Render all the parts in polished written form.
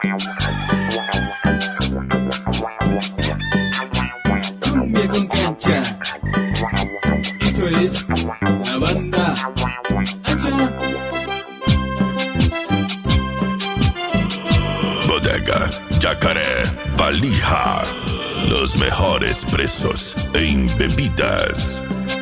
Cumbia con cancha. Esto es la banda ancha. Bodega Yacaré Valija. Los mejores presos en bebidas.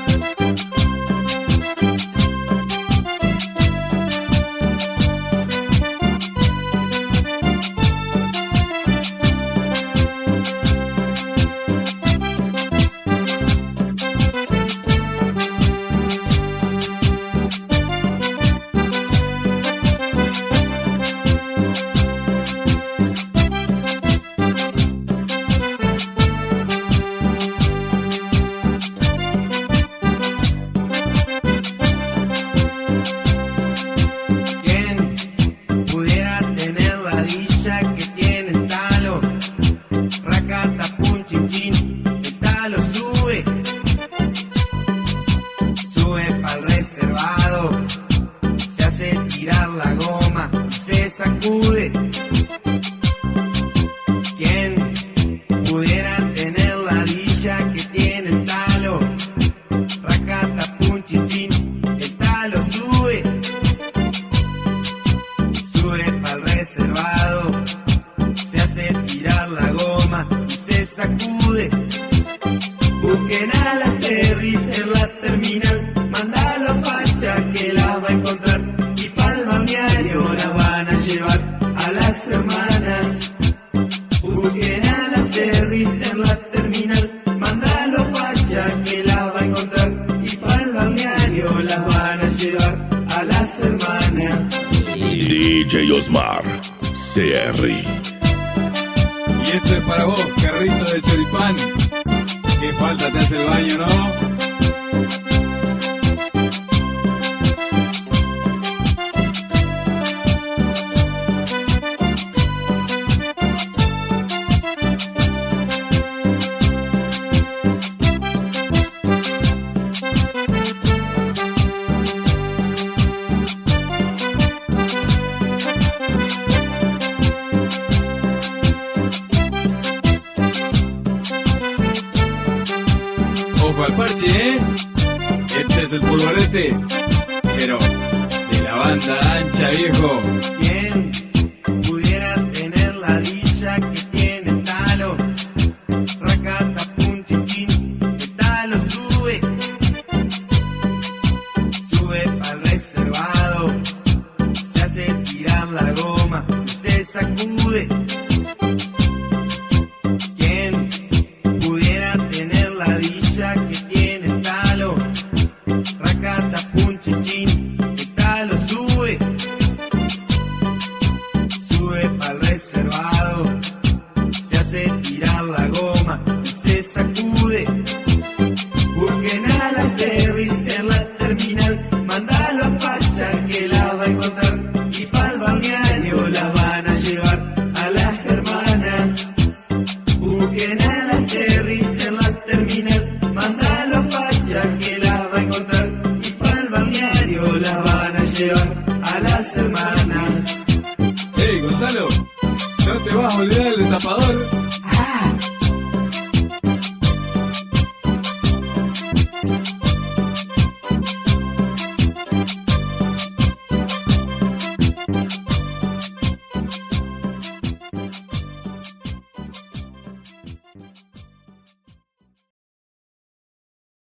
Sacude. ¿Quién pudiera tener la dicha que tiene el talo? Racata, pum, chin, chin, el talo sube. Sube pa'l reservado, se hace tirar la goma y se sacude. Busquen a las Terris en la terminal, mandalo a facha que la va a encontrar. Y pa'l balneario la van a llevar a las hermanas. Busquen a las Terris en la terminal, mandalo facha que la va a encontrar. Y pa'l balneario las van a llevar a las hermanas. DJ Osmar CR. Y esto es para vos, carrito de choripán. Qué falta te hace el baño, ¿no? Ojo al parche, ¿eh? Este es el polvorete, pero de la banda ancha, viejo. ¿Quién pudiera tener la dicha que tiene el talo? Racata, pum, chin, chin, el talo sube. Sube pa'l reservado, se hace tirar la goma y se sacude. ¿Quién pudiera tener la dicha que tiene el talo? Racata, pum, chin, chin, el talo sube. Sube pa'l reservado, se hace tirar la goma y se sacude. Busquen a las Terris en la terminal, mandalo a facha que la va a encontrar. Y pa'l balneario la van a llevar a las hermanas. Busquen a las Terris en la terminal, mandalo a facha que la va a encontrar. Y pa'l balneario la van a llevar a las hermanas. Hey, Gonzalo, no te vas a olvidar del destapador.